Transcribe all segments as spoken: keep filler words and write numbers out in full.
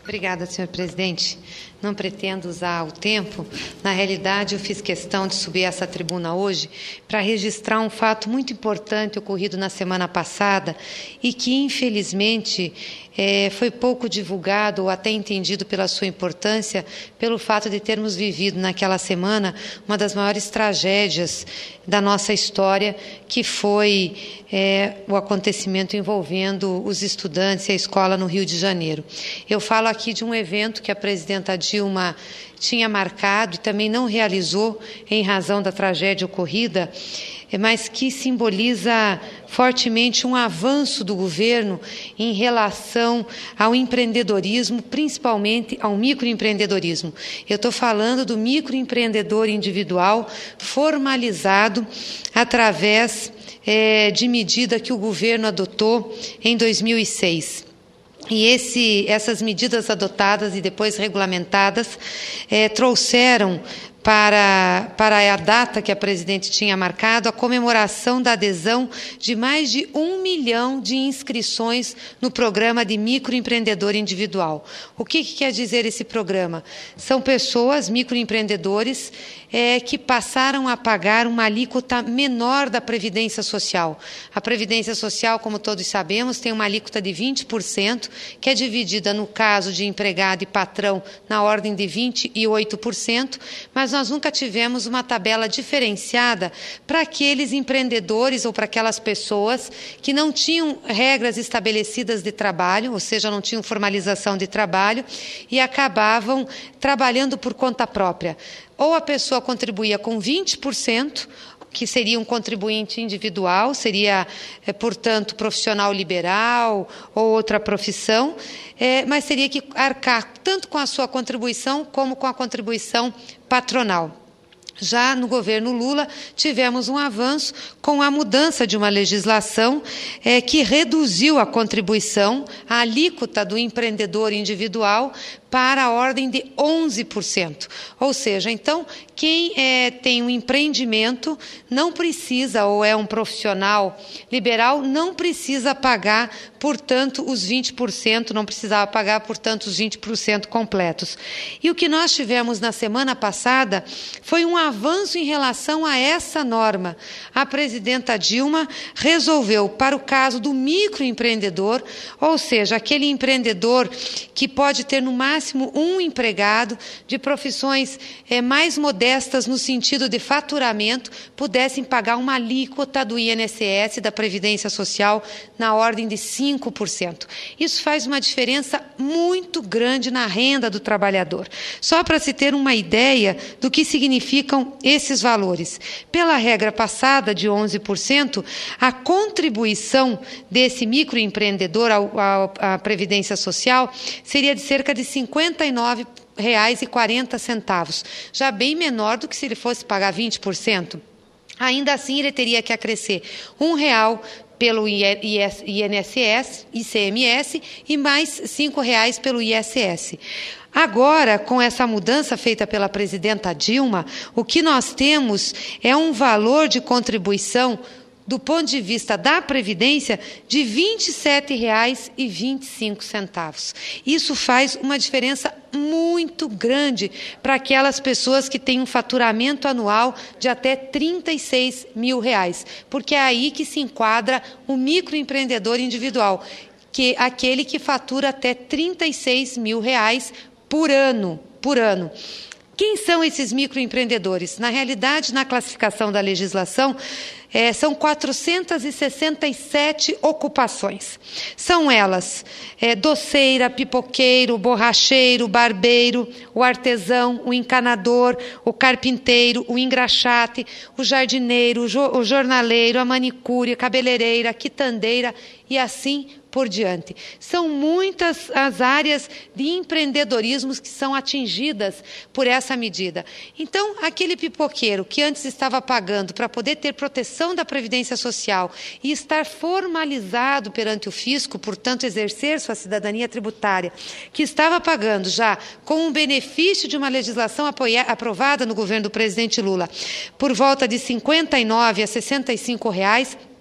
Obrigada, senhor presidente. Não pretendo usar o tempo. Na realidade, eu fiz questão de subir essa tribuna hoje para registrar um fato muito importante ocorrido na semana passada e que, infelizmente, é, foi pouco divulgado ou até entendido pela sua importância, pelo fato de termos vivido naquela semana uma das maiores tragédias da nossa história, que foi é, o acontecimento envolvendo os estudantes e a escola no Rio de Janeiro. Eu falo aqui de um evento que a presidenta Dilma tinha marcado e também não realizou em razão da tragédia ocorrida, mas que simboliza fortemente um avanço do governo em relação ao empreendedorismo, principalmente ao microempreendedorismo. Eu estou falando do microempreendedor individual formalizado através é, de medida que o governo adotou em dois mil e seis. E esse, essas medidas adotadas e depois regulamentadas é, trouxeram para, para a data que a presidente tinha marcado, a comemoração da adesão de mais de um milhão de inscrições no programa de microempreendedor individual. O que, que quer dizer esse programa? São pessoas, microempreendedores, é, que passaram a pagar uma alíquota menor da Previdência Social. A Previdência Social, como todos sabemos, tem uma alíquota de vinte por cento, que é dividida, no caso de empregado e patrão, na ordem de vinte e oito por cento, mas nós nunca tivemos uma tabela diferenciada para aqueles empreendedores ou para aquelas pessoas que não tinham regras estabelecidas de trabalho, ou seja, não tinham formalização de trabalho e acabavam trabalhando por conta própria. Ou a pessoa contribuía com vinte por cento, que seria um contribuinte individual, seria, é, portanto, profissional liberal ou outra profissão, é, mas teria que arcar tanto com a sua contribuição como com a contribuição patronal. Já no governo Lula, tivemos um avanço com a mudança de uma legislação é, que reduziu a contribuição, a alíquota do empreendedor individual, para a ordem de onze por cento. Ou seja, então, quem é, tem um empreendimento não precisa, ou é um profissional liberal, não precisa pagar, portanto, os vinte por cento, não precisava pagar, portanto, os vinte por cento completos. E o que nós tivemos na semana passada foi um avanço em relação a essa norma. A presidenta Dilma resolveu, para o caso do microempreendedor, ou seja, aquele empreendedor que pode ter no máximo um empregado, de profissões é, mais modestas no sentido de faturamento, pudessem pagar uma alíquota do I N S S, da Previdência Social, na ordem de cinco por cento. Isso faz uma diferença muito grande na renda do trabalhador. Só para se ter uma ideia do que significam esses valores. Pela regra passada de onze por cento, a contribuição desse microempreendedor ao, ao, à Previdência Social seria de cerca de cinquenta e nove reais e quarenta centavos, já bem menor do que se ele fosse pagar vinte por cento. Ainda assim, ele teria que acrescer um real pelo I N S S, I C M S e mais cinco reais pelo I S S. Agora, com essa mudança feita pela presidenta Dilma, o que nós temos é um valor de contribuição do ponto de vista da Previdência, de vinte e sete reais e vinte e cinco centavos. Isso faz uma diferença muito grande para aquelas pessoas que têm um faturamento anual de até trinta e seis mil reais, porque é aí que se enquadra o microempreendedor individual, que é aquele que fatura até trinta e seis mil reais por ano, por ano. Quem são esses microempreendedores? Na realidade, na classificação da legislação, É, são quatrocentas e sessenta e sete ocupações. São elas é, doceira, pipoqueiro, borracheiro, barbeiro, o artesão, o encanador, o carpinteiro, o engraxate, o jardineiro, o, jo o jornaleiro, a manicure, a cabeleireira, a quitandeira e assim por diante. São muitas as áreas de empreendedorismo que são atingidas por essa medida. Então, aquele pipoqueiro que antes estava pagando para poder ter proteção da Previdência Social e estar formalizado perante o fisco, portanto, exercer sua cidadania tributária, que estava pagando já com o benefício de uma legislação apoia, aprovada no governo do presidente Lula, por volta de cinquenta e nove a sessenta e cinco reais,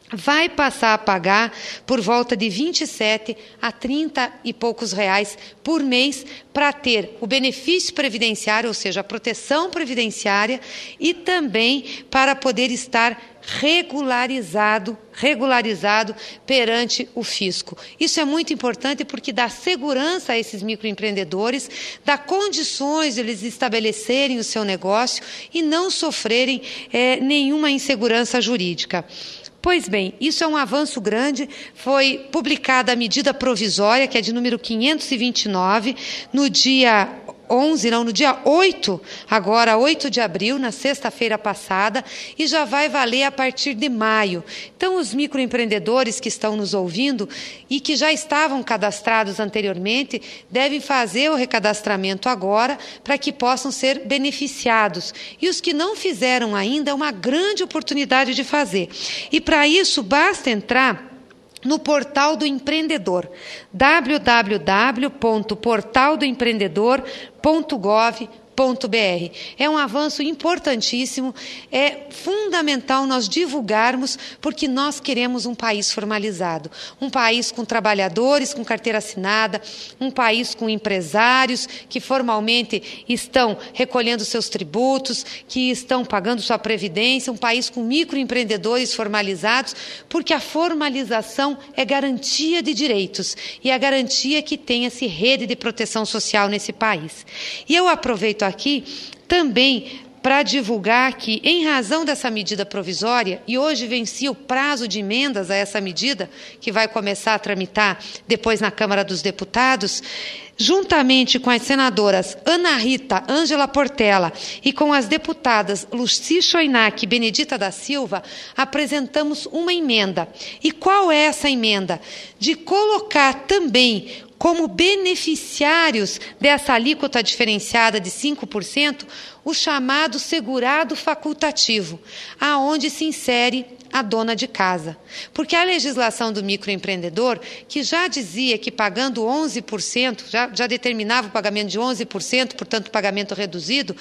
vai passar a pagar por volta de vinte e sete a trinta e poucos reais por mês para ter o benefício previdenciário, ou seja, a proteção previdenciária, e também para poder estar regularizado, regularizado perante o fisco. Isso é muito importante porque dá segurança a esses microempreendedores, dá condições de eles estabelecerem o seu negócio e não sofrerem é, nenhuma insegurança jurídica. Pois bem, isso é um avanço grande. Foi publicada a medida provisória, que é de número quinhentos e vinte e nove, no dia onze, não, no dia oito, agora oito de abril, na sexta-feira passada, e já vai valer a partir de maio. Então, os microempreendedores que estão nos ouvindo e que já estavam cadastrados anteriormente, devem fazer o recadastramento agora para que possam ser beneficiados. E os que não fizeram ainda, é uma grande oportunidade de fazer. E para isso, basta entrar no Portal do Empreendedor, w w w ponto portal do empreendedor ponto gov ponto b r. É um avanço importantíssimo, é fundamental nós divulgarmos, porque nós queremos um país formalizado, um país com trabalhadores, com carteira assinada, um país com empresários que formalmente estão recolhendo seus tributos, que estão pagando sua previdência, um país com microempreendedores formalizados, porque a formalização é garantia de direitos e a garantia que tenha-se rede de proteção social nesse país. E eu aproveito aqui também para divulgar que, em razão dessa medida provisória, e hoje vencia o prazo de emendas a essa medida, que vai começar a tramitar depois na Câmara dos Deputados, juntamente com as senadoras Ana Rita Ângela Portela e com as deputadas Luci Choinac e Benedita da Silva, apresentamos uma emenda. E qual é essa emenda? De colocar também como beneficiários dessa alíquota diferenciada de cinco por cento, o chamado segurado facultativo, aonde se insere a dona de casa. Porque a legislação do microempreendedor, que já dizia que pagando onze por cento, já, já determinava o pagamento de onze por cento, portanto, pagamento reduzido,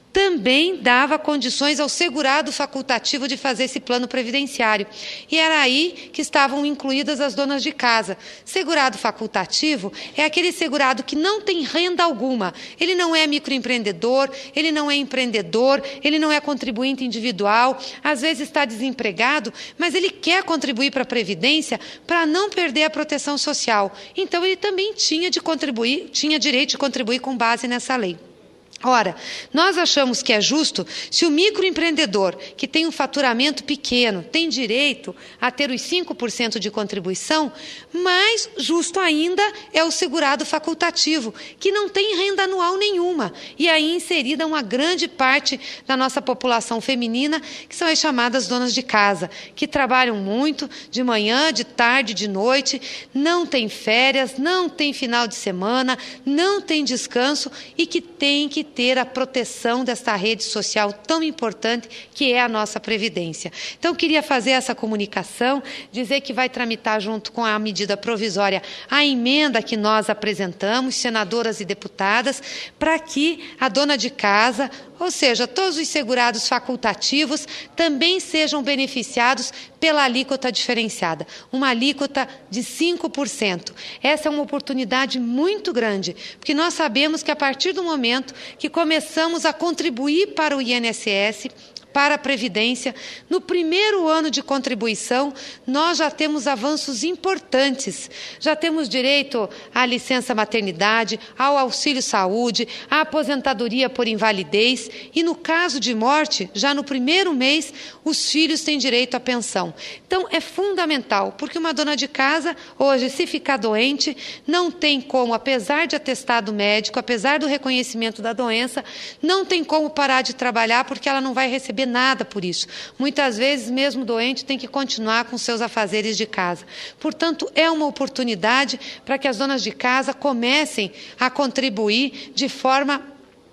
também dava condições ao segurado facultativo de fazer esse plano previdenciário. E era aí que estavam incluídas as donas de casa. Segurado facultativo é aquele segurado que não tem renda alguma. Ele não é microempreendedor, ele não é empreendedor, ele não é contribuinte individual, às vezes está desempregado, mas ele quer contribuir para a Previdência para não perder a proteção social. Então, ele também tinha de contribuir, tinha direito de contribuir com base nessa lei. Ora, nós achamos que é justo se o microempreendedor, que tem um faturamento pequeno, tem direito a ter os cinco por cento de contribuição, mais justo ainda é o segurado facultativo, que não tem renda anual nenhuma, e aí inserida uma grande parte da nossa população feminina, que são as chamadas donas de casa, que trabalham muito, de manhã, de tarde, de noite, não tem férias, não tem final de semana, não tem descanso e que tem que ter a proteção desta rede social tão importante que é a nossa Previdência. Então, queria fazer essa comunicação, dizer que vai tramitar junto com a medida provisória a emenda que nós apresentamos, senadoras e deputadas, para que a dona de casa, ou seja, todos os segurados facultativos, também sejam beneficiados pela alíquota diferenciada, uma alíquota de cinco por cento. Essa é uma oportunidade muito grande, porque nós sabemos que a partir do momento que começamos a contribuir para o I N S S, para a Previdência, no primeiro ano de contribuição, nós já temos avanços importantes. Já temos direito à licença maternidade, ao auxílio saúde, à aposentadoria por invalidez e, no caso de morte, já no primeiro mês, os filhos têm direito à pensão. Então, é fundamental, porque uma dona de casa, hoje, se ficar doente, não tem como, apesar de atestado médico, apesar do reconhecimento da doença, não tem como parar de trabalhar, porque ela não vai receber nada por isso. Muitas vezes, mesmo doente, tem que continuar com seus afazeres de casa. Portanto, é uma oportunidade para que as donas de casa comecem a contribuir de forma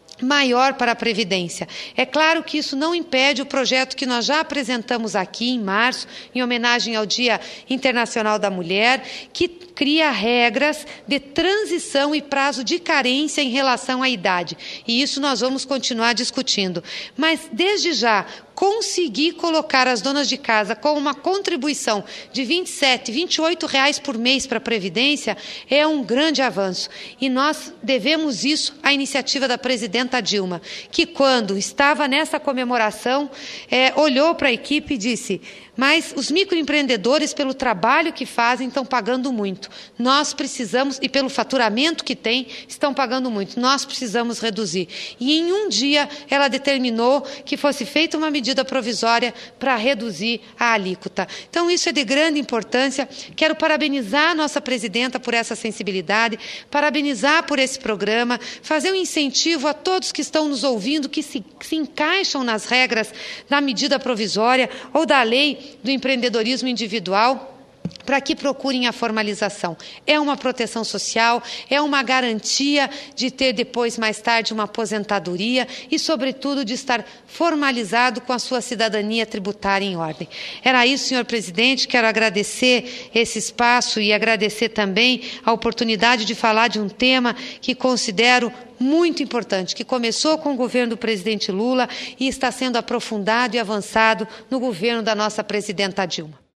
maior para a Previdência. É claro que isso não impede o projeto que nós já apresentamos aqui em março, em homenagem ao Dia Internacional da Mulher, que cria regras de transição e prazo de carência em relação à idade. E isso nós vamos continuar discutindo. Mas, desde já, conseguir colocar as donas de casa com uma contribuição de vinte e sete, vinte e oito reais por mês para a Previdência é um grande avanço. E nós devemos isso à iniciativa da presidenta Dilma, que quando estava nessa comemoração, é, olhou para a equipe e disse: mas os microempreendedores, pelo trabalho que fazem, estão pagando muito. Nós precisamos, e pelo faturamento que têm, estão pagando muito. Nós precisamos reduzir. E em um dia ela determinou que fosse feita uma medida provisória para reduzir a alíquota. Então isso é de grande importância. Quero parabenizar a nossa presidenta por essa sensibilidade, parabenizar por esse programa, fazer um incentivo a todos que estão nos ouvindo, que se, que se encaixam nas regras da medida provisória ou da lei do empreendedorismo individual, para que procurem a formalização. É uma proteção social, é uma garantia de ter depois, mais tarde, uma aposentadoria e, sobretudo, de estar formalizado com a sua cidadania tributária em ordem. Era isso, senhor presidente. Quero agradecer esse espaço e agradecer também a oportunidade de falar de um tema que considero muito importante, que começou com o governo do presidente Lula e está sendo aprofundado e avançado no governo da nossa presidenta Dilma.